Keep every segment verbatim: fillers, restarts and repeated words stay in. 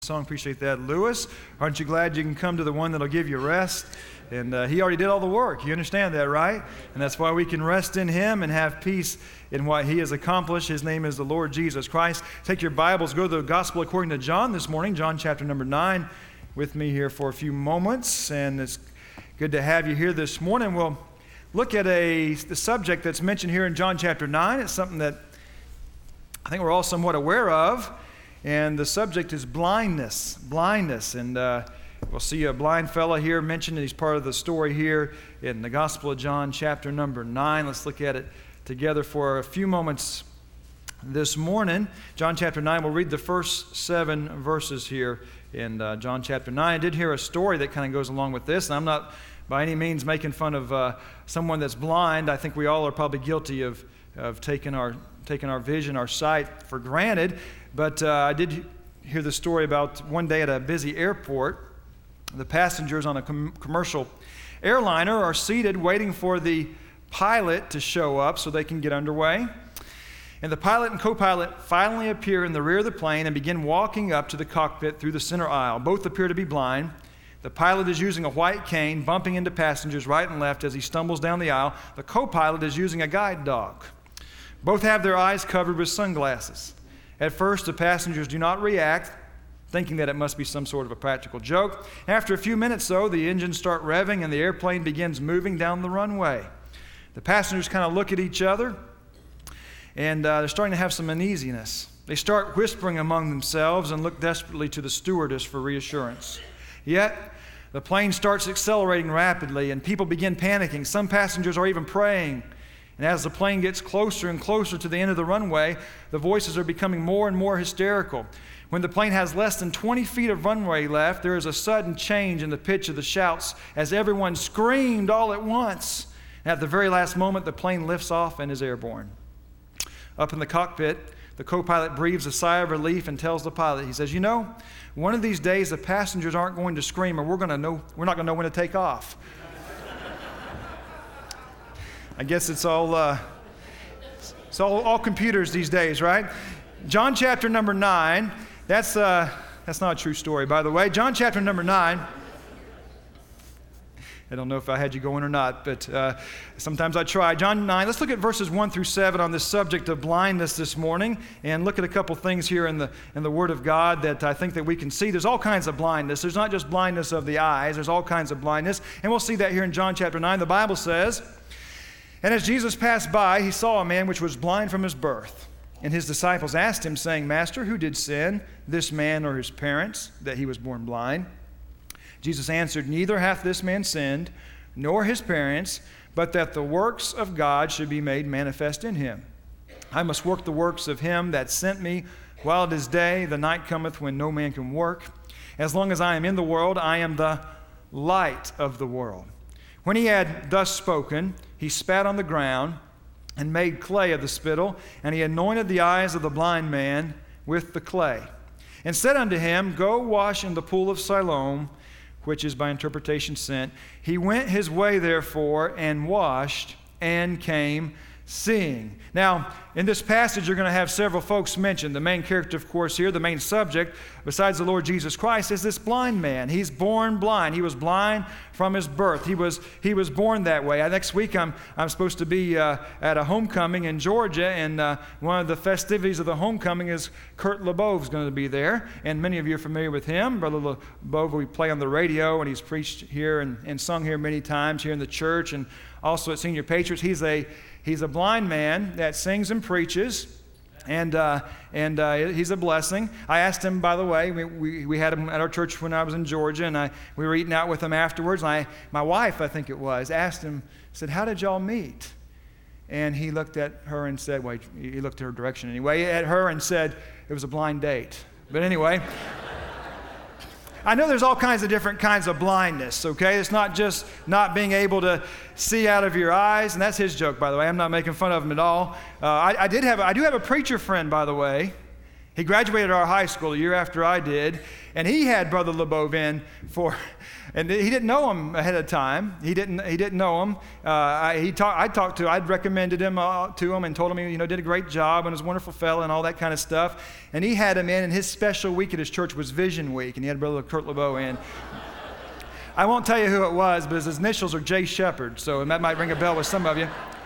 Song, appreciate that. Lewis, aren't you glad you can come to the one that'll give you rest? And uh, he already did all the work. You understand that, right? And that's why we can rest in him and have peace in what he has accomplished. His name is the Lord Jesus Christ. Take your Bibles, go to the Gospel according to John this morning, John chapter number nine, with me here for a few moments. And it's good to have you here this morning. We'll look at a the subject that's mentioned here in John chapter nine. It's something that I think we're all somewhat aware of. And the subject is blindness, blindness. And uh, we'll see a blind fella here mentioned. He's part of the story here in the Gospel of John, chapter number nine. Let's look at it together for a few moments this morning. John chapter nine, we'll read the first seven verses here in uh, John chapter nine. I did hear a story that kind of goes along with this, and I'm not by any means making fun of uh, someone that's blind. I think we all are probably guilty of, of taking our taking our vision, our sight for granted. But uh, I did hear the story about one day at a busy airport. The passengers on a com- commercial airliner are seated waiting for the pilot to show up so they can get underway. And the pilot and co-pilot finally appear in the rear of the plane and begin walking up to the cockpit through the center aisle. Both appear to be blind. The pilot is using a white cane, bumping into passengers right and left as he stumbles down the aisle. The co-pilot is using a guide dog. Both have their eyes covered with sunglasses. At first, the passengers do not react, thinking that it must be some sort of a practical joke. After a few minutes, though, the engines start revving and the airplane begins moving down the runway. The passengers kind of look at each other, and uh, they're starting to have some uneasiness. They start whispering among themselves and look desperately to the stewardess for reassurance. Yet, the plane starts accelerating rapidly, and people begin panicking. Some passengers are even praying. And as the plane gets closer and closer to the end of the runway, the voices are becoming more and more hysterical. When the plane has less than twenty feet of runway left, there is a sudden change in the pitch of the shouts as everyone screamed all at once. And at the very last moment, the plane lifts off and is airborne. Up in the cockpit, the co-pilot breathes a sigh of relief and tells the pilot, he says, you know, one of these days the passengers aren't going to scream, and we're going to know, we're not going to know when to take off. I guess it's all uh, it's all, all computers these days, right? John chapter number nine. That's uh, that's not a true story, by the way. John chapter number nine. I don't know if I had you going or not, but uh, sometimes I try. John nine. Let's look at verses one through seven on this subject of blindness this morning, and look at a couple things here in the in the Word of God that I think that we can see. There's all kinds of blindness. There's not just blindness of the eyes. There's all kinds of blindness, and we'll see that here in John chapter nine. The Bible says, and as Jesus passed by, he saw a man which was blind from his birth. And his disciples asked him, saying, Master, who did sin, this man or his parents, that he was born blind? Jesus answered, neither hath this man sinned, nor his parents, but that the works of God should be made manifest in him. I must work the works of him that sent me while it is day. The night cometh when no man can work. As long as I am in the world, I am the light of the world. When he had thus spoken, he spat on the ground and made clay of the spittle, and he anointed the eyes of the blind man with the clay, and said unto him, go wash in the pool of Siloam, which is by interpretation sent. He went his way therefore, and washed, and came seeing. Now, in this passage, you're going to have several folks mentioned. The main character, of course, here, the main subject, besides the Lord Jesus Christ, is this blind man. He's born blind. He was blind from his birth. He was he was born that way. Next week, I'm I'm supposed to be uh, at a homecoming in Georgia, and uh, one of the festivities of the homecoming is Kurt LeBeau's going to be there, and many of you are familiar with him. Brother LeBeau, we play on the radio, and he's preached here and, and sung here many times here in the church, and also at Senior Patriots. He's a He's a blind man that sings and preaches, and uh, and uh, he's a blessing. I asked him, by the way, we, we we had him at our church when I was in Georgia, and I we were eating out with him afterwards. And I, my wife, I think it was, asked him, said, "How did y'all meet?" And he looked at her and said, "Well, he looked at her direction anyway." At her and said, "It was a blind date." But anyway. I know there's all kinds of different kinds of blindness, okay? It's not just not being able to see out of your eyes, and that's his joke, by the way. I'm not making fun of him at all. Uh, I, I did have, I do have a preacher friend, by the way, He graduated our high school a year after I did, and he had Brother LeBeau in for, and he didn't know him ahead of time. He didn't. He didn't know him. Uh, I, he talk, I talked to. I'd recommended him uh, to him and told him he, you know, did a great job and was a wonderful fellow and all that kind of stuff. And he had him in, and his special week at his church was Vision Week, and he had Brother Kurt LeBeau in. I won't tell you who it was, but his initials are J. Shepherd, so that might ring a bell with some of you.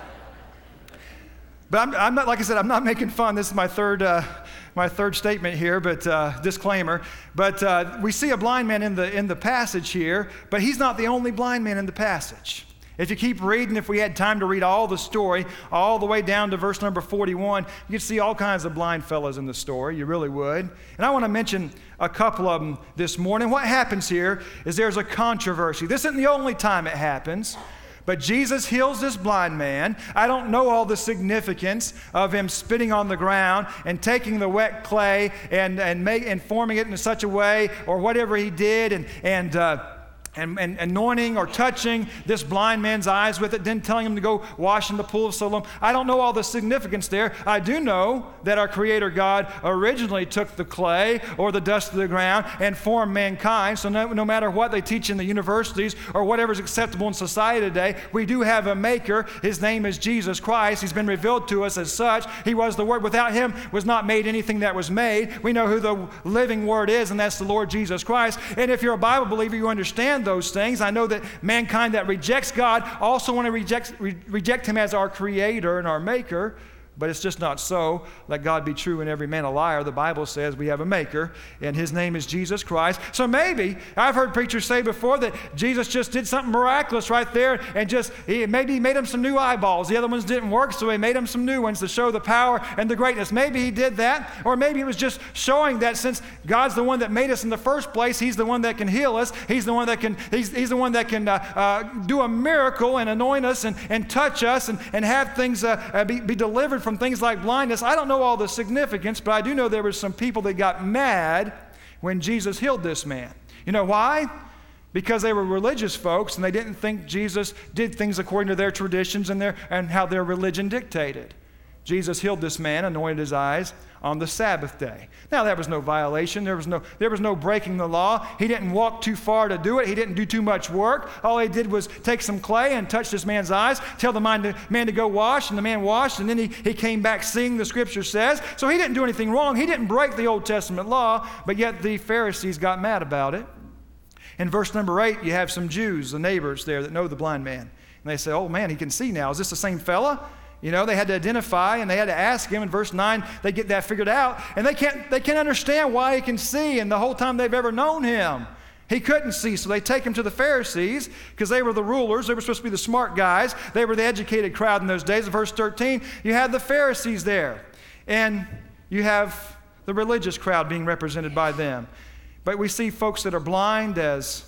But I'm, I'm not, like I said, I'm not making fun. This is my third, uh, my third statement here, but uh, disclaimer. But uh, we see a blind man in the in the passage here, but he's not the only blind man in the passage. If you keep reading, if we had time to read all the story, all the way down to verse number forty-one, you'd see all kinds of blind fellows in the story. You really would. And I want to mention a couple of them this morning. What happens here is there's a controversy. This isn't the only time it happens. But Jesus heals this blind man. I don't know all the significance of him spitting on the ground and taking the wet clay and and, make, and forming it in such a way, or whatever he did, and and. Uh, And, and anointing or touching this blind man's eyes with it, then telling him to go wash in the pool of Siloam. I don't know all the significance there. I do know that our Creator God originally took the clay or the dust of the ground and formed mankind. So no, no matter what they teach in the universities or whatever's acceptable in society today, we do have a maker. His name is Jesus Christ. He's been revealed to us as such. He was the Word. Without him was not made anything that was made. We know who the living Word is, and that's the Lord Jesus Christ. And if you're a Bible believer, you understand those things. I know that mankind that rejects God also want to reject, re- reject him as our creator and our maker, but it's just not so. Let God be true and every man a liar. The Bible says we have a maker, and his name is Jesus Christ. So maybe, I've heard preachers say before that Jesus just did something miraculous right there, and just, he, maybe he made him some new eyeballs. The other ones didn't work, so he made him some new ones to show the power and the greatness. Maybe he did that, or maybe it was just showing that since God's the one that made us in the first place, he's the one that can heal us. He's the one that can, he's, he's the one that can uh, uh, do a miracle and anoint us and, and touch us and, and have things uh, uh, be, be delivered from things like blindness. I don't know all the significance, but I do know there were some people that got mad when Jesus healed this man. You know why? Because they were religious folks and they didn't think Jesus did things according to their traditions and their and how their religion dictated. Jesus healed this man, anointed his eyes on the Sabbath day. Now, there was no violation. There was no, there was no breaking the law. He didn't walk too far to do it. He didn't do too much work. All he did was take some clay and touch this man's eyes, tell the man to, man to go wash, and the man washed, and then he, he came back seeing, the scripture says. So he didn't do anything wrong. He didn't break the Old Testament law, but yet the Pharisees got mad about it. In verse number eight, you have some Jews, the neighbors there that know the blind man. And they say, oh man, he can see now. Is this the same fella? You know, they had to identify and they had to ask him. In verse nine, they get that figured out. And they can't, they can't understand why he can see. And the whole time they've ever known him, he couldn't see. So they take him to the Pharisees because they were the rulers. They were supposed to be the smart guys. They were the educated crowd in those days. In verse thirteen, you have the Pharisees there. And you have the religious crowd being represented by them. But we see folks that are blind as,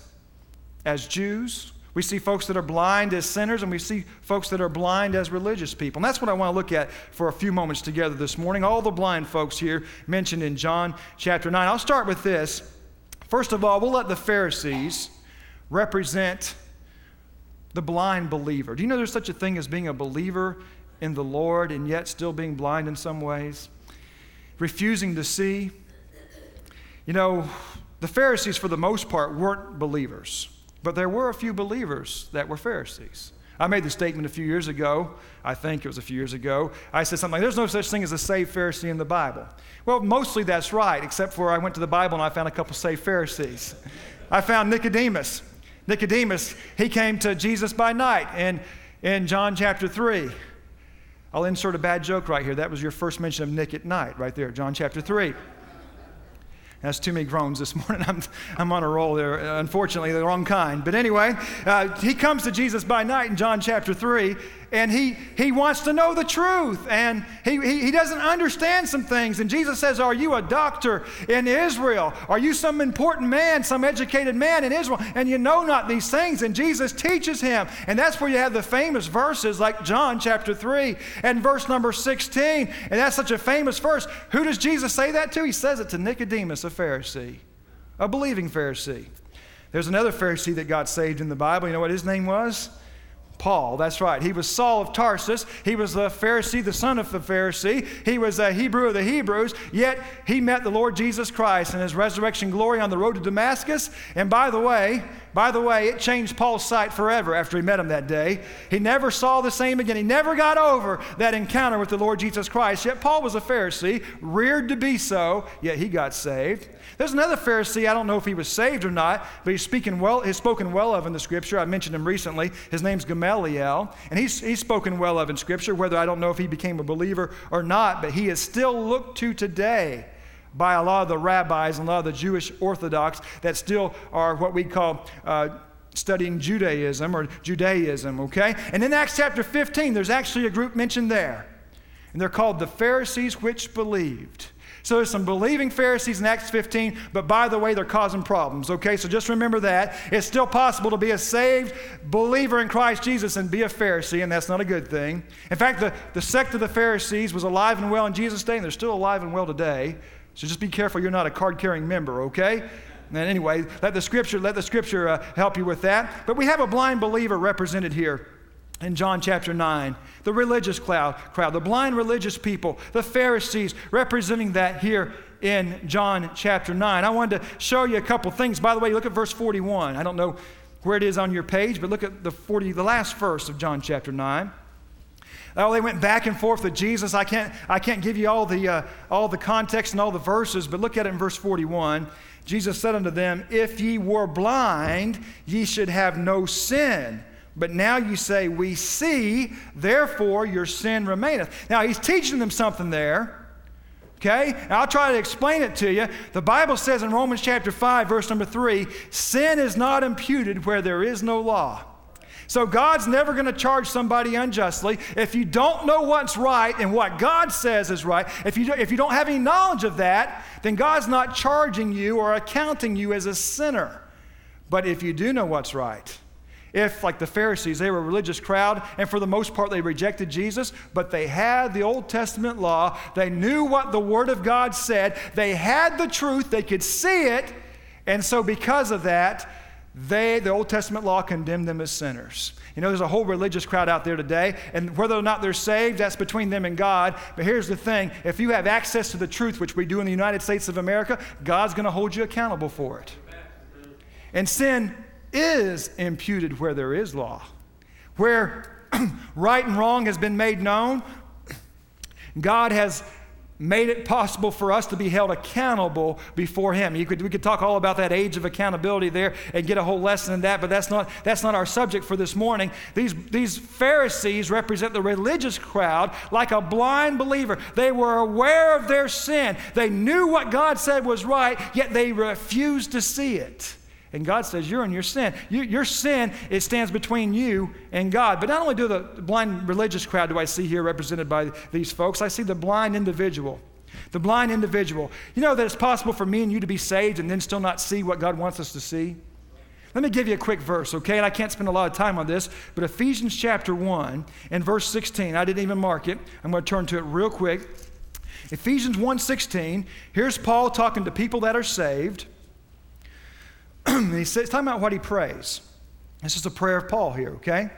as Jews. We see folks that are blind as sinners, and we see folks that are blind as religious people. And that's what I want to look at for a few moments together this morning. All the blind folks here mentioned in John chapter nine. I'll start with this. First of all, we'll let the Pharisees represent the blind believer. Do you know there's such a thing as being a believer in the Lord and yet still being blind in some ways? Refusing to see. You know, the Pharisees, for the most part, weren't believers. But there were a few believers that were Pharisees. I made the statement a few years ago. I think it was a few years ago. I said something like, there's no such thing as a saved Pharisee in the Bible. Well, mostly that's right, except for I went to the Bible and I found a couple saved Pharisees. I found Nicodemus. Nicodemus, he came to Jesus by night in, in John chapter three. I'll insert a bad joke right here. That was your first mention of Nick at night right there, John chapter three. That's too many groans this morning. I'm, I'm on a roll there. Uh, unfortunately, the wrong kind. But anyway, uh, he comes to Jesus by night in John chapter three, and he, he wants to know the truth, and he, he, he doesn't understand some things. And Jesus says, are you a doctor in Israel? Are you some important man, some educated man in Israel? And you know not these things. And Jesus teaches him. And that's where you have the famous verses like John chapter three and verse number sixteen. And that's such a famous verse. Who does Jesus say that to? He says it to Nicodemus, a Pharisee, a believing Pharisee. There's another Pharisee that got saved in the Bible. You know what his name was? Paul, that's right. He was Saul of Tarsus. He was the Pharisee, the son of the Pharisee. He was a Hebrew of the Hebrews, yet he met the Lord Jesus Christ in his resurrection glory on the road to Damascus. And by the way, by the way, it changed Paul's sight forever after he met him that day. He never saw the same again. He never got over that encounter with the Lord Jesus Christ. Yet Paul was a Pharisee, reared to be so, yet he got saved. There's another Pharisee, I don't know if he was saved or not, but he's speaking well, he's spoken well of in the Scripture. I mentioned him recently. His name's Gamaliel, and he's, he's spoken well of in Scripture, whether I don't know if he became a believer or not, but he is still looked to today by a lot of the rabbis and a lot of the Jewish Orthodox that still are what we call uh, studying Judaism or Judaism, okay? And in Acts chapter fifteen, there's actually a group mentioned there, and they're called the Pharisees which believed. So there's some believing Pharisees in Acts fifteen, but by the way, they're causing problems, okay? So just remember that. It's still possible to be a saved believer in Christ Jesus and be a Pharisee, and that's not a good thing. In fact, the, the sect of the Pharisees was alive and well in Jesus' day, and they're still alive and well today. So just be careful you're not a card-carrying member, okay? And anyway, let the Scripture, let the Scripture uh, help you with that. But we have a blind believer represented here in John chapter nine, the religious crowd, crowd, the blind religious people, the Pharisees, representing that here in John chapter nine. I wanted to show you a couple things. By the way, look at verse forty-one. I don't know where it is on your page, but look at the forty, the last verse of John chapter nine. Oh, they went back and forth with Jesus. I can't, I can't give you all the, uh, all the context and all the verses, but look at it in verse forty-one. Jesus said unto them, if ye were blind, ye should have no sin. But now you say, we see, therefore your sin remaineth. Now he's teaching them something there, okay? And I'll try to explain it to you. The Bible says in Romans chapter five, verse number three, sin is not imputed where there is no law. So God's never going to charge somebody unjustly. If you don't know what's right and what God says is right, if you, if you don't have any knowledge of that, then God's not charging you or accounting you as a sinner. But if you do know what's right, if, like the Pharisees, they were a religious crowd, and for the most part they rejected Jesus, but they had the Old Testament law, they knew what the Word of God said, they had the truth, they could see it, and so because of that, they, the Old Testament law condemned them as sinners. You know, there's a whole religious crowd out there today, and whether or not they're saved, that's between them and God. But here's the thing, if you have access to the truth, which we do in the United States of America, God's going to hold you accountable for it. And sin is imputed where there is law. Where right and wrong has been made known, God has made it possible for us to be held accountable before Him. You could, we could talk all about that age of accountability there and get a whole lesson in that, but that's not, that's not our subject for this morning. These, these Pharisees represent the religious crowd like a blind believer. They were aware of their sin. They knew what God said was right, yet they refused to see it. And God says, you're in your sin. You, your sin, it stands between you and God. But not only do the blind religious crowd do I see here represented by these folks, I see the blind individual. The blind individual. You know that it's possible for me and you to be saved and then still not see what God wants us to see? Let me give you a quick verse, okay? And I can't spend a lot of time on this, but Ephesians chapter one and verse sixteen, I didn't even mark it. I'm going to turn to it real quick. Ephesians one sixteen, here's Paul talking to people that are saved. And he's talking about what he prays. This is a prayer of Paul here, okay?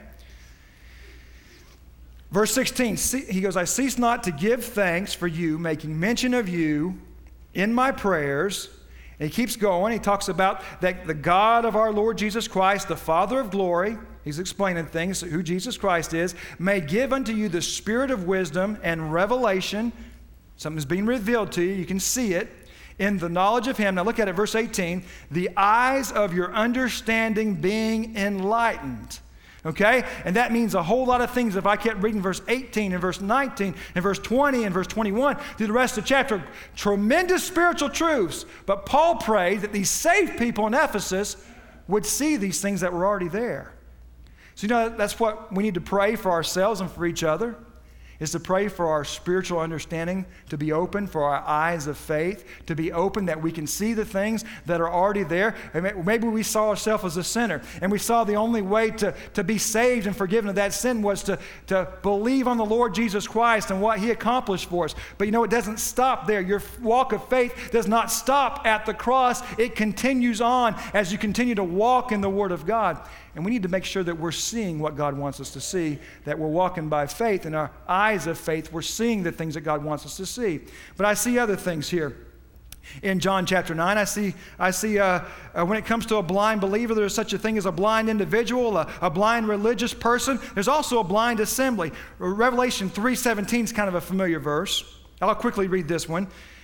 Verse sixteen, he goes, I cease not to give thanks for you, making mention of you in my prayers. And he keeps going. He talks about that the God of our Lord Jesus Christ, the Father of glory, he's explaining things, who Jesus Christ is, may give unto you the spirit of wisdom and revelation. Something's being revealed to you. You can see it. In the knowledge of Him. Now look at it, verse eighteen. The eyes of your understanding being enlightened. Okay? And that means a whole lot of things. If I kept reading verse eighteen and verse nineteen and verse twenty and verse twenty-one through the rest of the chapter, tremendous spiritual truths. But Paul prayed that these saved people in Ephesus would see these things that were already there. So you know, that's what we need to pray for ourselves and for each other. is to pray for our spiritual understanding to be open, for our eyes of faith to be open, that we can see the things that are already there. And maybe we saw ourselves as a sinner, and we saw the only way to, to be saved and forgiven of that sin was to, to believe on the Lord Jesus Christ and what He accomplished for us. But you know, it doesn't stop there. Your walk of faith does not stop at the cross. It continues on as you continue to walk in the Word of God. And we need to make sure that we're seeing what God wants us to see, that we're walking by faith. In our eyes of faith, we're seeing the things that God wants us to see. But I see other things here. In John chapter nine, I see, I see uh, uh, when it comes to a blind believer, there's such a thing as a blind individual, a, a blind religious person. There's also a blind assembly. Revelation three seventeen is kind of a familiar verse. I'll quickly read this one.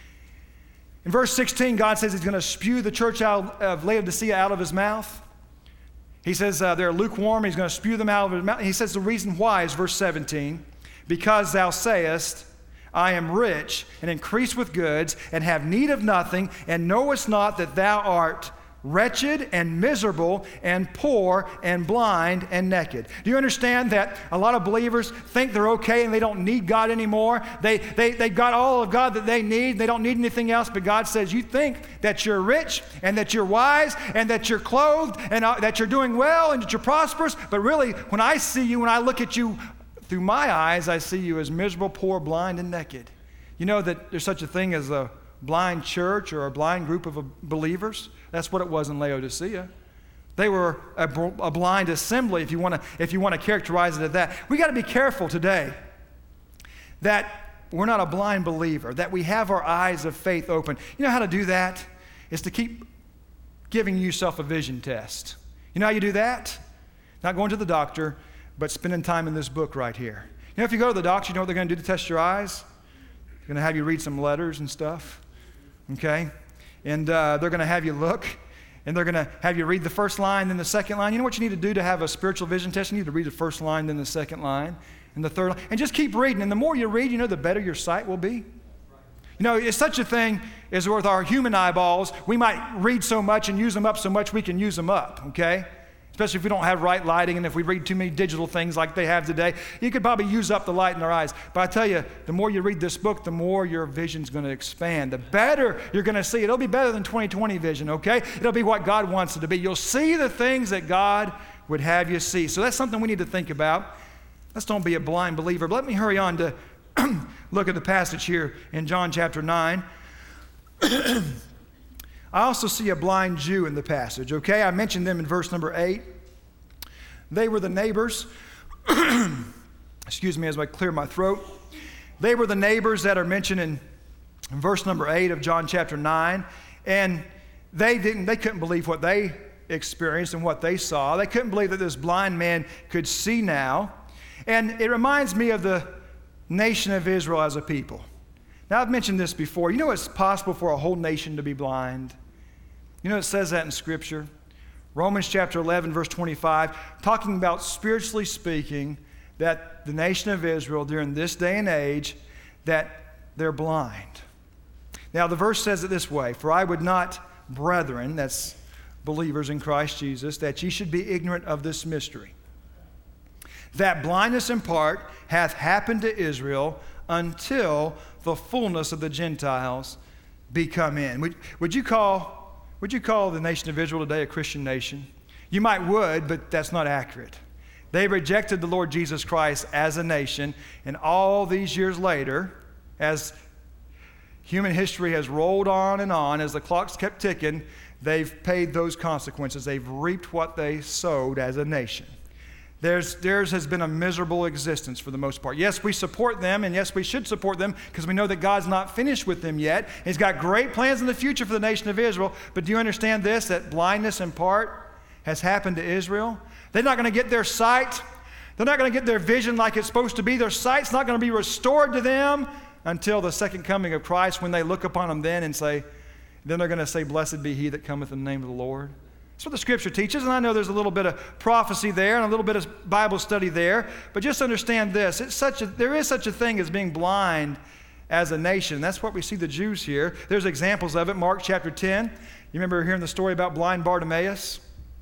In verse sixteen, God says He's going to spew the church out of Laodicea out of His mouth. He says uh, they're lukewarm. He's going to spew them out of His mouth. He says the reason why is verse seventeen. Because thou sayest, I am rich and increase with goods and have need of nothing, and knowest not that thou art wretched and miserable and poor and blind and naked. Do you understand that a lot of believers think they're okay and they don't need God anymore? They, they, they got all of God that they need. They don't need anything else, but God says, you think that you're rich and that you're wise and that you're clothed and uh, that you're doing well and that you're prosperous, but really, when I see you, when I look at you through my eyes, I see you as miserable, poor, blind, and naked. You know that there's such a thing as a blind church or a blind group of believers? That's what it was in Laodicea. They were a, a blind assembly, if you want to if you want to characterize it as that. We got to be careful today that we're not a blind believer, that we have our eyes of faith open. You know how to do that? Is to keep giving yourself a vision test. You know how you do that? Not going to the doctor, but spending time in this book right here. You know, if you go to the doctor, you know what they're going to do to test your eyes? They're going to have you read some letters and stuff, okay? And uh, they're going to have you look, and they're going to have you read the first line, then the second line. You know what you need to do to have a spiritual vision test? You need to read the first line, then the second line, and the third line. And just keep reading. And the more you read, you know, the better your sight will be. You know, it's such a thing as with our human eyeballs. We might read so much and use them up so much we can use them up, okay? Especially if we don't have right lighting and if we read too many digital things like they have today. You could probably use up the light in our eyes. But I tell you, the more you read this book, the more your vision's going to expand. The better you're going to see it. It'll be better than twenty twenty vision, okay? It'll be what God wants it to be. You'll see the things that God would have you see. So that's something we need to think about. Let's don't be a blind believer. But let me hurry on to look at the passage here in John chapter nine. I also see a blind Jew in the passage, okay? I mentioned them in verse number eight. They were the neighbors. Excuse me as I clear my throat. They were the neighbors that are mentioned in, in verse number eight of John chapter nine. And they didn't, they couldn't believe what they experienced and what they saw. They couldn't believe that this blind man could see now. And it reminds me of the nation of Israel as a people. Now, I've mentioned this before. You know it's possible for a whole nation to be blind? You know it says that in Scripture. Romans chapter eleven, verse twenty-five, talking about spiritually speaking, that the nation of Israel during this day and age, that they're blind. Now, the verse says it this way, for I would not, brethren, that's believers in Christ Jesus, that ye should be ignorant of this mystery, that blindness in part hath happened to Israel until the fullness of the Gentiles be come in. Would, would you call, would you call the nation of Israel today a Christian nation? You might would, but that's not accurate. They rejected the Lord Jesus Christ as a nation, and all these years later, as human history has rolled on and on, as the clocks kept ticking, they've paid those consequences. They've reaped what they sowed as a nation. Theirs, theirs has been a miserable existence for the most part. Yes, we support them, and yes, we should support them because we know that God's not finished with them yet. He's got great plans in the future for the nation of Israel. But do you understand this, that blindness in part has happened to Israel? They're not going to get their sight. They're not going to get their vision like it's supposed to be. Their sight's not going to be restored to them until the second coming of Christ, when they look upon him then and say, then they're going to say, blessed be he that cometh in the name of the Lord. That's what the Scripture teaches, and I know there's a little bit of prophecy there and a little bit of Bible study there, but just understand this. It's such a, there is such a thing as being blind as a nation. That's what we see the Jews here. There's examples of it. Mark chapter ten. You remember hearing the story about blind Bartimaeus?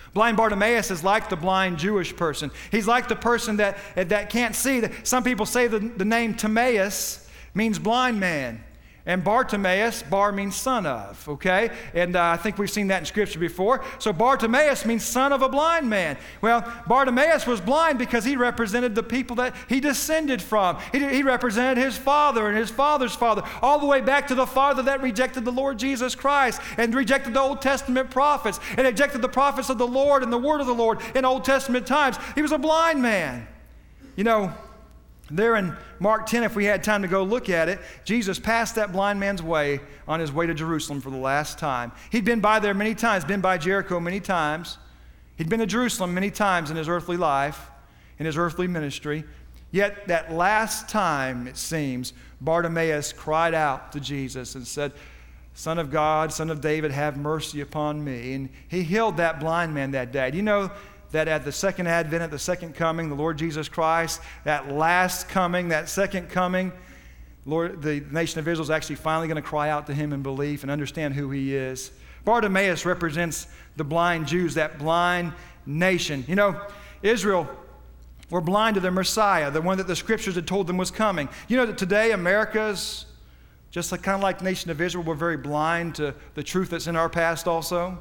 Blind Bartimaeus is like the blind Jewish person. He's like the person that, that can't see. Some people say the, the name Timaeus means blind man. And Bartimaeus, Bar means son of, okay? And uh, I think we've seen that in Scripture before. So Bartimaeus means son of a blind man. Well, Bartimaeus was blind because he represented the people that he descended from. He, he represented his father and his father's father, all the way back to the father that rejected the Lord Jesus Christ and rejected the Old Testament prophets and rejected the prophets of the Lord and the word of the Lord in Old Testament times. He was a blind man. You know, there in Mark ten, if we had time to go look at it, Jesus passed that blind man's way on his way to Jerusalem for the last time. He'd been by there many times, been by Jericho many times. He'd been to Jerusalem many times in his earthly life, in his earthly ministry. Yet that last time, it seems, Bartimaeus cried out to Jesus and said, "Son of God, Son of David, have mercy upon me." And he healed that blind man that day. Do you know that at the second advent, at the second coming, the Lord Jesus Christ, that last coming, that second coming, Lord, the nation of Israel is actually finally going to cry out to him in belief and understand who he is. Bartimaeus represents the blind Jews, that blind nation. You know, Israel were blind to their Messiah, the one that the Scriptures had told them was coming. You know that today America's, just like, kind of like the nation of Israel, we're very blind to the truth that's in our past also.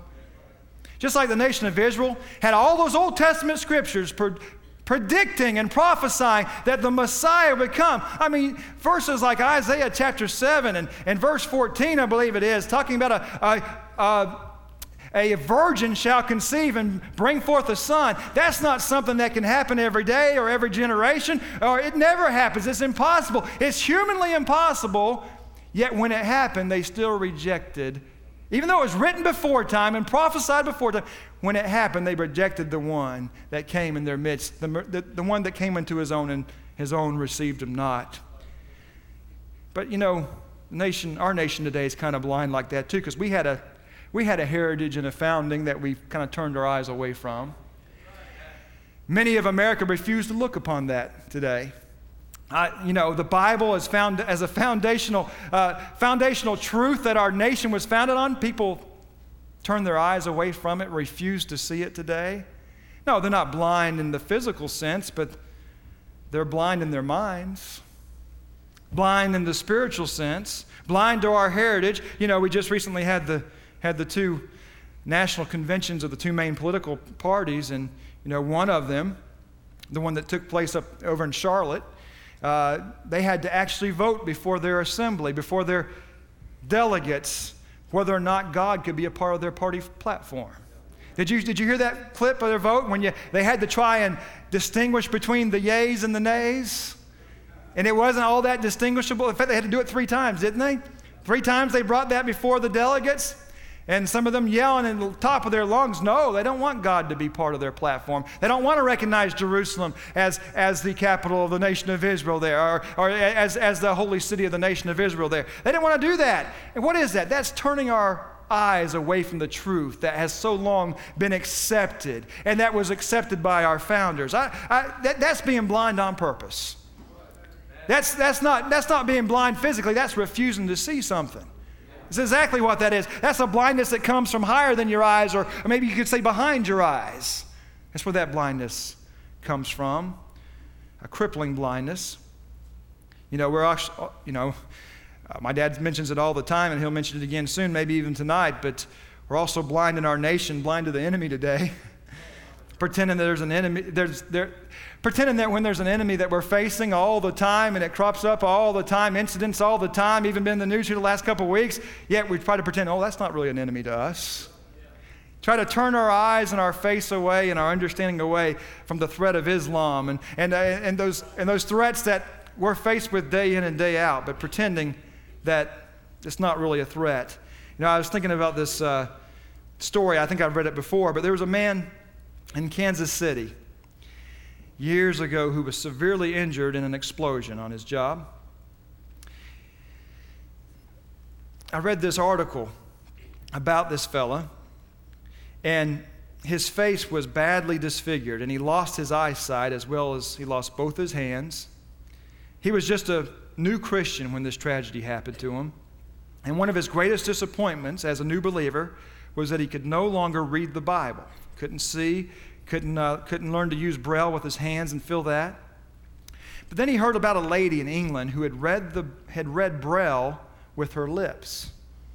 Just like the nation of Israel had all those Old Testament scriptures pre- predicting and prophesying that the Messiah would come. I mean, verses like Isaiah chapter seven and, and verse fourteen, I believe it is, talking about a, a, a, a virgin shall conceive and bring forth a son. That's not something that can happen every day or every generation, or it never happens. It's impossible. It's humanly impossible, yet when it happened, they still rejected. Even though it was written before time and prophesied before time, when it happened, they rejected the one that came in their midst, the, the, the one that came into his own, and his own received him not. But you know, nation, our nation today is kind of blind like that too, because we had a we had a heritage and a founding that we've kind of turned our eyes away from. Many of America refuse to look upon that today. Uh, you know, the Bible is found as a foundational, uh, foundational truth that our nation was founded on. People turn their eyes away from it, refuse to see it today. No, they're not blind in the physical sense, but they're blind in their minds. Blind in the spiritual sense. Blind to our heritage. You know, we just recently had the had the two national conventions of the two main political parties, and you know, one of them, the one that took place up over in Charlotte, Uh, they had to actually vote before their assembly, before their delegates, whether or not God could be a part of their party platform. Did you, did you hear that clip of their vote when you, they had to try and distinguish between the yays and the nays? And it wasn't all that distinguishable. In fact, they had to do it three times, didn't they? Three times they brought that before the delegates. And some of them yelling in the top of their lungs, no, they don't want God to be part of their platform. They don't want to recognize Jerusalem as, as the capital of the nation of Israel there, or, or as, as the holy city of the nation of Israel there. They didn't want to do that. And what is that? That's turning our eyes away from the truth that has so long been accepted, and that was accepted by our founders. I, I, that, that's being blind on purpose. That's, that's, not, that's not being blind physically. That's refusing to see something. It's exactly what that is. That's a blindness that comes from higher than your eyes, or, or maybe you could say behind your eyes. That's where that blindness comes from, a crippling blindness. You know, we're actually, you know, uh, my dad mentions it all the time, and he'll mention it again soon, maybe even tonight, but we're also blind in our nation, blind to the enemy today. Pretending that there's an enemy, there's there, pretending that when there's an enemy that we're facing all the time, and it crops up all the time, incidents all the time, even been in the news here the last couple of weeks, yet we try to pretend, oh, that's not really an enemy to us. Try to turn our eyes and our face away and our understanding away from the threat of Islam and and uh, and those and those threats that we're faced with day in and day out, but pretending that it's not really a threat. You know, I was thinking about this uh, story. I think I've read it before, but there was a man in Kansas City years ago who was severely injured in an explosion on his job. I read this article about this fella, and his face was badly disfigured, and he lost his eyesight as well as he lost both his hands. He was just a new Christian when this tragedy happened to him, and one of his greatest disappointments as a new believer was that he could no longer read the Bible. Couldn't see, couldn't, uh, couldn't learn to use Braille with his hands and fill that. But then he heard about a lady in England who had read, the, had read Braille with her lips.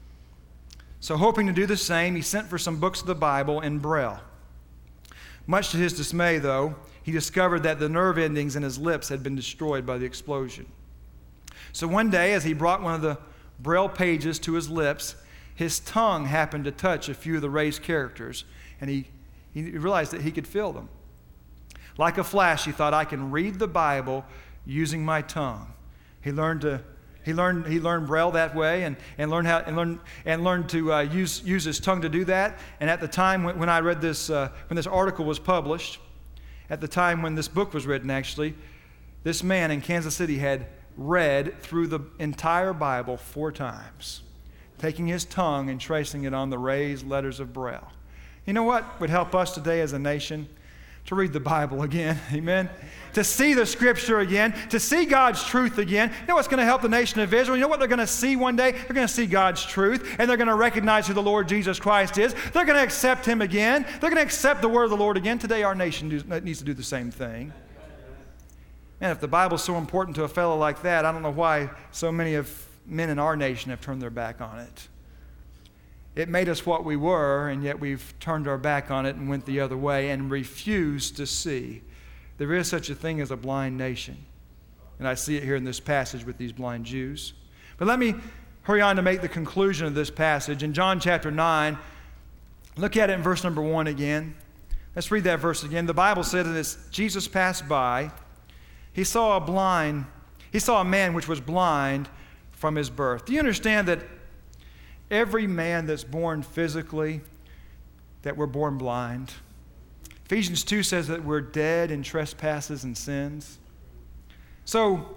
So hoping to do the same, he sent for some books of the Bible in Braille. Much to his dismay, though, he discovered that the nerve endings in his lips had been destroyed by the explosion. So one day, as he brought one of the Braille pages to his lips, his tongue happened to touch a few of the raised characters, and he, he realized that he could feel them. Like a flash, he thought, I can read the Bible using my tongue. He learned to he learned he learned Braille that way, and, and learned how and learned and learned to uh, use use his tongue to do that. And at the time when, when I read this uh, when this article was published, at the time when this book was written, actually, this man in Kansas City had read through the entire Bible four times, taking his tongue and tracing it on the raised letters of Braille. You know what would help us today as a nation? To read the Bible again, amen? To see the Scripture again, to see God's truth again. You know what's going to help the nation of Israel? You know what they're going to see one day? They're going to see God's truth, and they're going to recognize who the Lord Jesus Christ is. They're going to accept Him again. They're going to accept the word of the Lord again. Today our nation needs to do the same thing. And if the Bible's so important to a fellow like that, I don't know why so many of men in our nation have turned their back on it. It made us what we were, and yet we've turned our back on it and went the other way and refused to see. There is such a thing as a blind nation. And I see it here in this passage with these blind Jews. But let me hurry on to make the conclusion of this passage. In John chapter nine, look at it in verse number one again. Let's read that verse again. The Bible said that as Jesus passed by, he saw a blind, he saw a man which was blind from his birth. Do you understand that every man that's born physically, that we're born blind? Ephesians two says that we're dead in trespasses and sins. So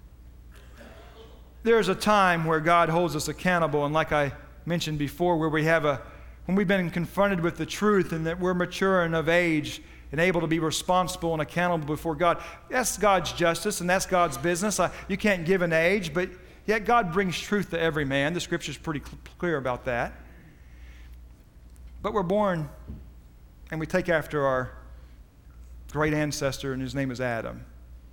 there's a time where God holds us accountable, and like I mentioned before, where we have a, when we've been confronted with the truth and that we're mature and of age and able to be responsible and accountable before God. That's God's justice and that's God's business. I, you can't give an age, but yet God brings truth to every man. The Scripture's pretty cl- clear about that. But we're born and we take after our great ancestor, and his name is Adam.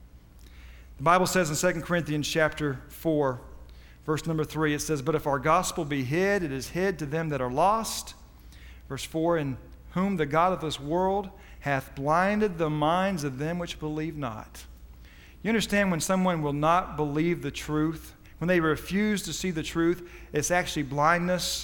The Bible says in Second Corinthians chapter four, verse number three, it says, "But if our gospel be hid, it is hid to them that are lost." Verse four, "In whom the God of this world hath blinded the minds of them which believe not." You understand, when someone will not believe the truth, when they refuse to see the truth, it's actually blindness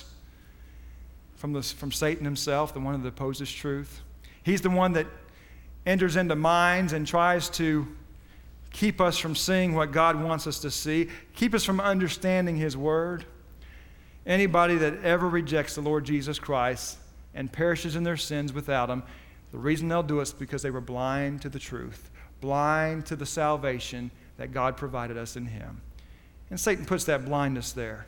from, the, from Satan himself, the one that opposes truth. He's the one that enters into minds and tries to keep us from seeing what God wants us to see, keep us from understanding His Word. Anybody that ever rejects the Lord Jesus Christ and perishes in their sins without Him, the reason they'll do it is because they were blind to the truth, blind to the salvation that God provided us in Him. And Satan puts that blindness there.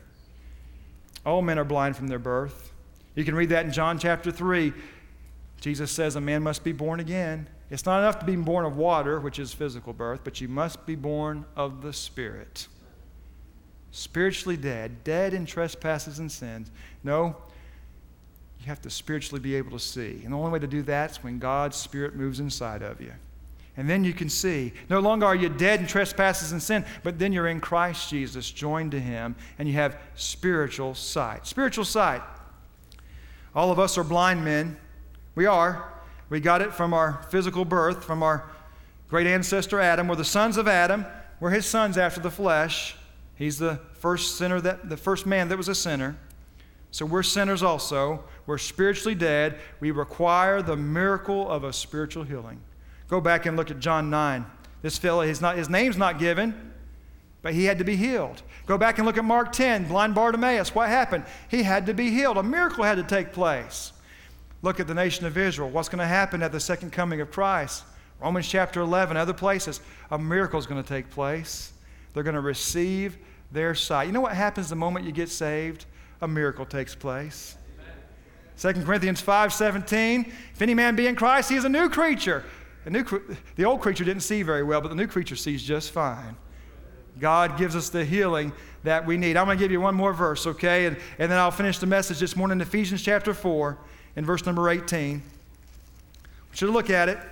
All men are blind from their birth. You can read that in John chapter three. Jesus says a man must be born again. It's not enough to be born of water, which is physical birth, but you must be born of the Spirit. Spiritually dead, dead in trespasses and sins. No, you have to spiritually be able to see. And the only way to do that is when God's Spirit moves inside of you. And then you can see. No longer are you dead in trespasses and sin, but then you're in Christ Jesus, joined to Him, and you have spiritual sight. Spiritual sight. All of us are blind men. We are. We got it from our physical birth, from our great ancestor Adam. We're the sons of Adam. We're his sons after the flesh. He's the first sinner, that the first man that was a sinner. So we're sinners also. We're spiritually dead. We require the miracle of a spiritual healing. Go back and look at John nine. This fellow, his, not, his name's not given, but he had to be healed. Go back and look at Mark ten, blind Bartimaeus. What happened? He had to be healed. A miracle had to take place. Look at the nation of Israel. What's going to happen at the second coming of Christ? Romans chapter eleven, other places. A miracle is going to take place. They're going to receive their sight. You know what happens the moment you get saved? A miracle takes place. Second Corinthians five seventeen, "If any man be in Christ, he is a new creature." The, new, the old creature didn't see very well, but the new creature sees just fine. God gives us the healing that we need. I'm going to give you one more verse, okay? And, and then I'll finish the message this morning in Ephesians chapter four in verse number eighteen. I want you to look at it.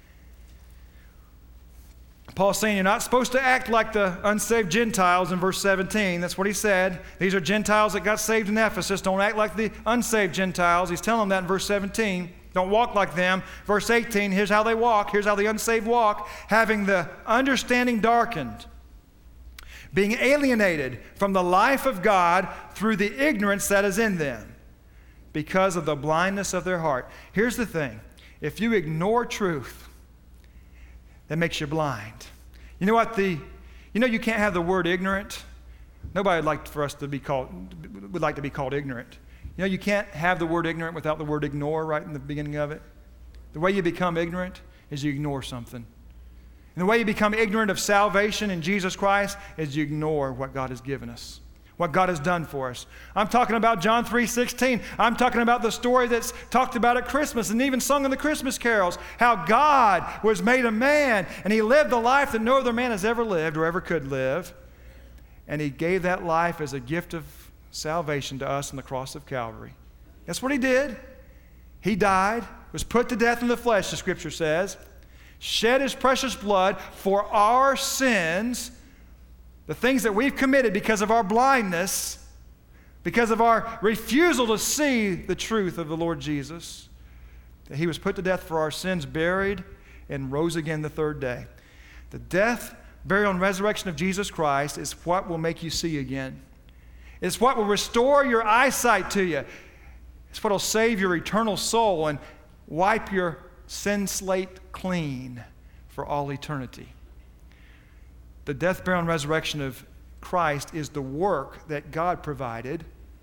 Paul's saying you're not supposed to act like the unsaved Gentiles in verse seventeen. That's what he said. These are Gentiles that got saved in Ephesus. Don't act like the unsaved Gentiles. He's telling them that in verse seventeen. Don't walk like them. Verse eighteen, here's how they walk. Here's how the unsaved walk. Having the understanding darkened, being alienated from the life of God through the ignorance that is in them, because of the blindness of their heart. Here's the thing. If you ignore truth, that makes you blind. You know what the, you know you can't have the word ignorant. Nobody would like for us to be called, would like to be called ignorant. You know you can't have the word ignorant without the word ignore right in the beginning of it. The way you become ignorant is you ignore something. And the way you become ignorant of salvation in Jesus Christ is you ignore what God has given us, what God has done for us. I'm talking about John three sixteen. I'm talking about the story that's talked about at Christmas and even sung in the Christmas carols, how God was made a man and he lived the life that no other man has ever lived or ever could live. And he gave that life as a gift of salvation to us on the cross of Calvary. That's what he did. He died, was put to death in the flesh, the scripture says, shed his precious blood for our sins, the things that we've committed because of our blindness, because of our refusal to see the truth of the Lord Jesus. That he was put to death for our sins, buried, and rose again the third day. The death, burial, and resurrection of Jesus Christ is what will make you see again. It's what will restore your eyesight to you. It's what will save your eternal soul and wipe your sin slate clean for all eternity. The death, burial, and resurrection of Christ is the work that God provided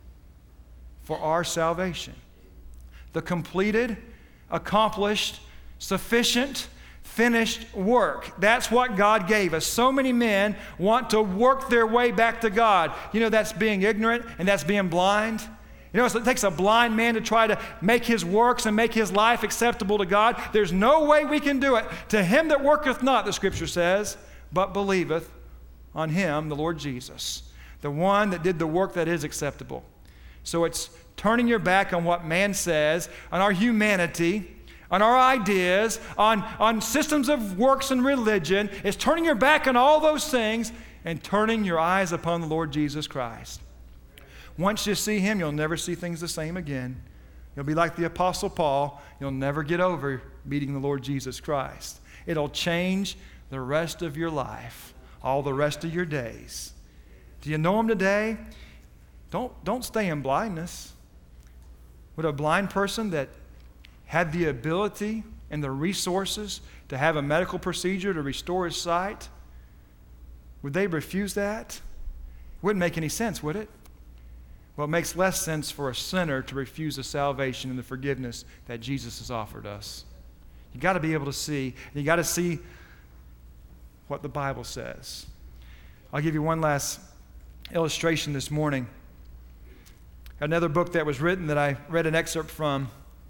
for our salvation. The completed, accomplished, sufficient, finished work. That's what God gave us. So many men want to work their way back to God. You know, that's being ignorant and that's being blind. You know, it takes a blind man to try to make his works and make his life acceptable to God. There's no way we can do it. To him that worketh not, the scripture says, but believeth on him, the Lord Jesus, the one that did the work that is acceptable. So it's turning your back on what man says, on our humanity, on our ideas, on, on systems of works and religion. It's turning your back on all those things and turning your eyes upon the Lord Jesus Christ. Once you see him, you'll never see things the same again. You'll be like the Apostle Paul. You'll never get over meeting the Lord Jesus Christ. It'll change the rest of your life, all the rest of your days. Do you know him today? Don't, don't stay in blindness. Would a blind person that had the ability and the resources to have a medical procedure to restore his sight, would they refuse that? Wouldn't make any sense, would it? Well, it makes less sense for a sinner to refuse the salvation and the forgiveness that Jesus has offered us. You got to be able to see, and you got to see what the Bible says. I'll give you one last illustration this morning. Another book that was written that I read an excerpt from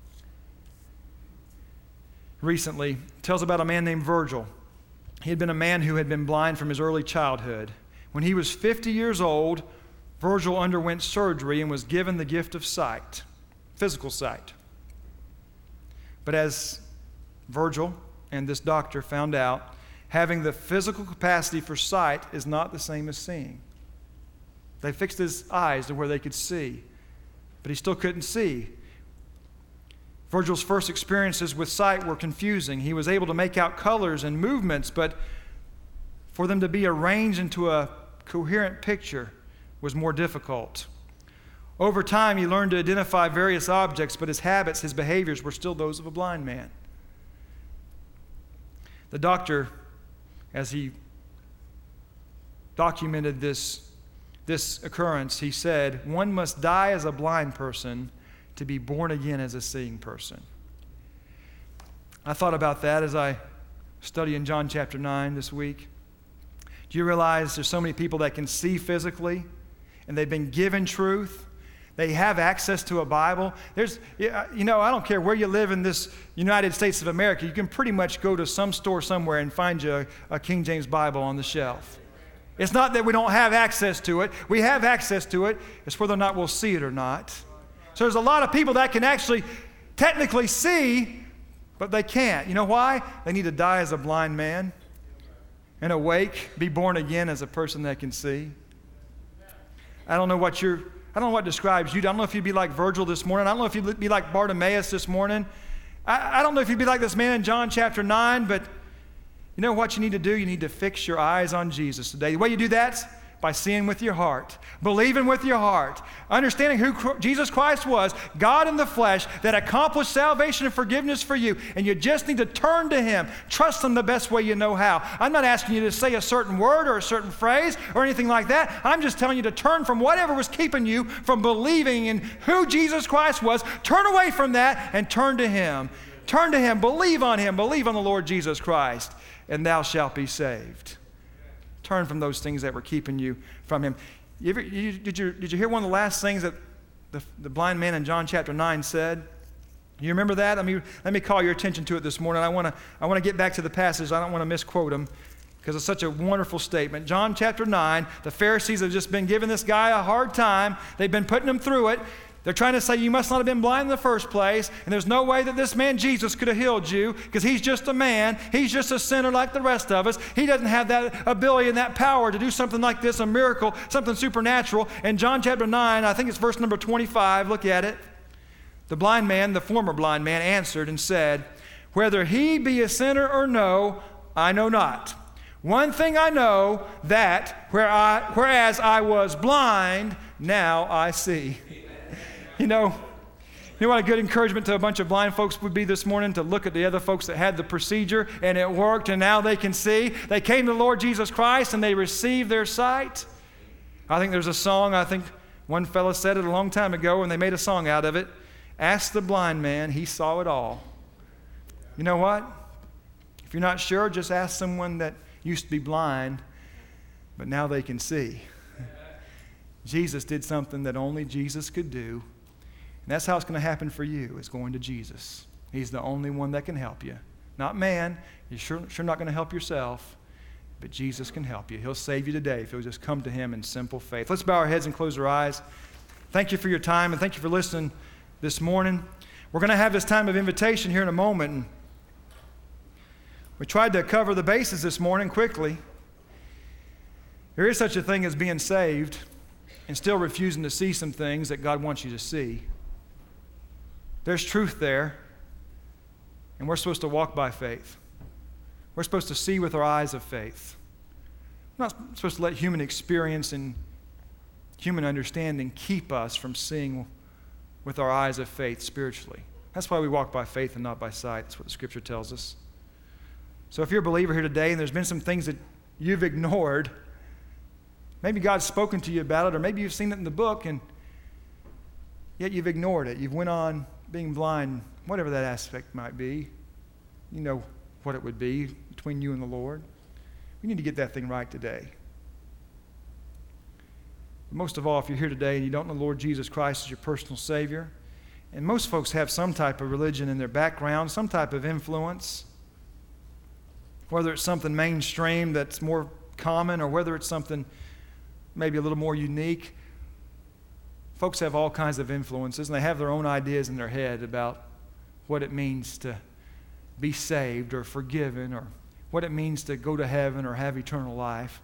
recently tells about a man named Virgil. He had been a man who had been blind from his early childhood. When he was fifty years old, Virgil underwent surgery and was given the gift of sight, physical sight. But as Virgil and this doctor found out, having the physical capacity for sight is not the same as seeing. They fixed his eyes to where they could see, but he still couldn't see. Virgil's first experiences with sight were confusing. He was able to make out colors and movements, but for them to be arranged into a coherent picture was more difficult. Over time, he learned to identify various objects, but his habits, his behaviors were still those of a blind man. The doctor, as he documented this, this occurrence, he said, "One must die as a blind person to be born again as a seeing person." I thought about that as I study in John chapter nine this week. Do you realize there's so many people that can see physically, and they've been given truth? They have access to a Bible. There's, you know, I don't care where you live in this United States of America, you can pretty much go to some store somewhere and find you a, a King James Bible on the shelf. It's not that we don't have access to it. We have access to it. It's whether or not we'll see it or not. So there's a lot of people that can actually technically see, but they can't. You know why? They need to die as a blind man and awake, be born again as a person that can see. I don't know what you're, I don't know what describes you. I don't know if you'd be like Virgil this morning. I don't know if you'd be like Bartimaeus this morning. I, I don't know if you'd be like this man in John chapter nine, but you know what you need to do? You need to fix your eyes on Jesus today. The way you do that? By seeing with your heart, believing with your heart, understanding who Jesus Christ was, God in the flesh, that accomplished salvation and forgiveness for you, and you just need to turn to Him. Trust Him the best way you know how. I'm not asking you to say a certain word or a certain phrase or anything like that. I'm just telling you to turn from whatever was keeping you from believing in who Jesus Christ was. Turn away from that and turn to Him. Turn to Him, believe on Him, believe on the Lord Jesus Christ, and thou shalt be saved. Turn from those things that were keeping you from Him. You ever, you, did, you, did you hear one of the last things that the, the blind man in John chapter nine said? You remember that? Let me, let me call your attention to it this morning. I want to I want to get back to the passage. I don't want to misquote him because it's such a wonderful statement. John chapter nine, the Pharisees have just been giving this guy a hard time. They've been putting him through it. They're trying to say you must not have been blind in the first place, and there's no way that this man Jesus could have healed you because he's just a man. He's just a sinner like the rest of us. He doesn't have that ability and that power to do something like this, a miracle, something supernatural. In John chapter nine, I think it's verse number twenty-five, look at it. The blind man, the former blind man, answered and said, whether he be a sinner or no, I know not. One thing I know, that where I, whereas I was blind, now I see. You know, you know what a good encouragement to a bunch of blind folks would be this morning? To look at the other folks that had the procedure and it worked and now they can see. They came to the Lord Jesus Christ and they received their sight. I think there's a song, I think one fellow said it a long time ago and they made a song out of it. Ask the blind man, he saw it all. You know what? If you're not sure, just ask someone that used to be blind, but now they can see. Jesus did something that only Jesus could do. And that's how it's going to happen for you, is going to Jesus. He's the only one that can help you. Not man. You're sure, sure not going to help yourself, but Jesus can help you. He'll save you today if you'll just come to Him in simple faith. Let's bow our heads and close our eyes. Thank you for your time, and thank you for listening this morning. We're going to have this time of invitation here in a moment. And we tried to cover the bases this morning quickly. There is such a thing as being saved and still refusing to see some things that God wants you to see. There's truth there, and we're supposed to walk by faith. We're supposed to see with our eyes of faith. We're not supposed to let human experience and human understanding keep us from seeing with our eyes of faith spiritually. That's why we walk by faith and not by sight. That's what the Scripture tells us. So if you're a believer here today and there's been some things that you've ignored, maybe God's spoken to you about it, or maybe you've seen it in the book and yet you've ignored it. You've went on being blind, whatever that aspect might be. You know what it would be between you and the Lord. We need to get that thing right today. But most of all, if you're here today and you don't know the Lord Jesus Christ as your personal Savior, and most folks have some type of religion in their background, some type of influence, whether it's something mainstream that's more common or whether it's something maybe a little more unique. Folks have all kinds of influences, and they have their own ideas in their head about what it means to be saved or forgiven, or what it means to go to heaven or have eternal life.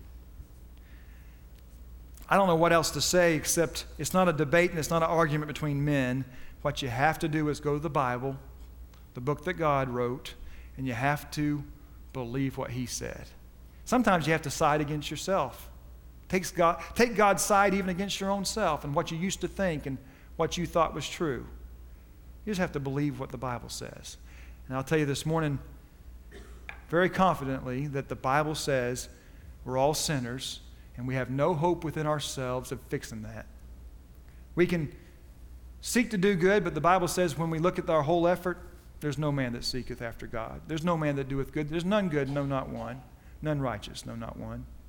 I don't know what else to say except it's not a debate and it's not an argument between men. What you have to do is go to the Bible, the book that God wrote, and you have to believe what He said. Sometimes you have to side against yourself. Takes God, take God's side even against your own self and what you used to think and what you thought was true. You just have to believe what the Bible says. And I'll tell you this morning very confidently that the Bible says we're all sinners and we have no hope within ourselves of fixing that. We can seek to do good, but the Bible says when we look at our whole effort, there's no man that seeketh after God. There's no man that doeth good. There's none good, no, not one. None righteous, no, not one.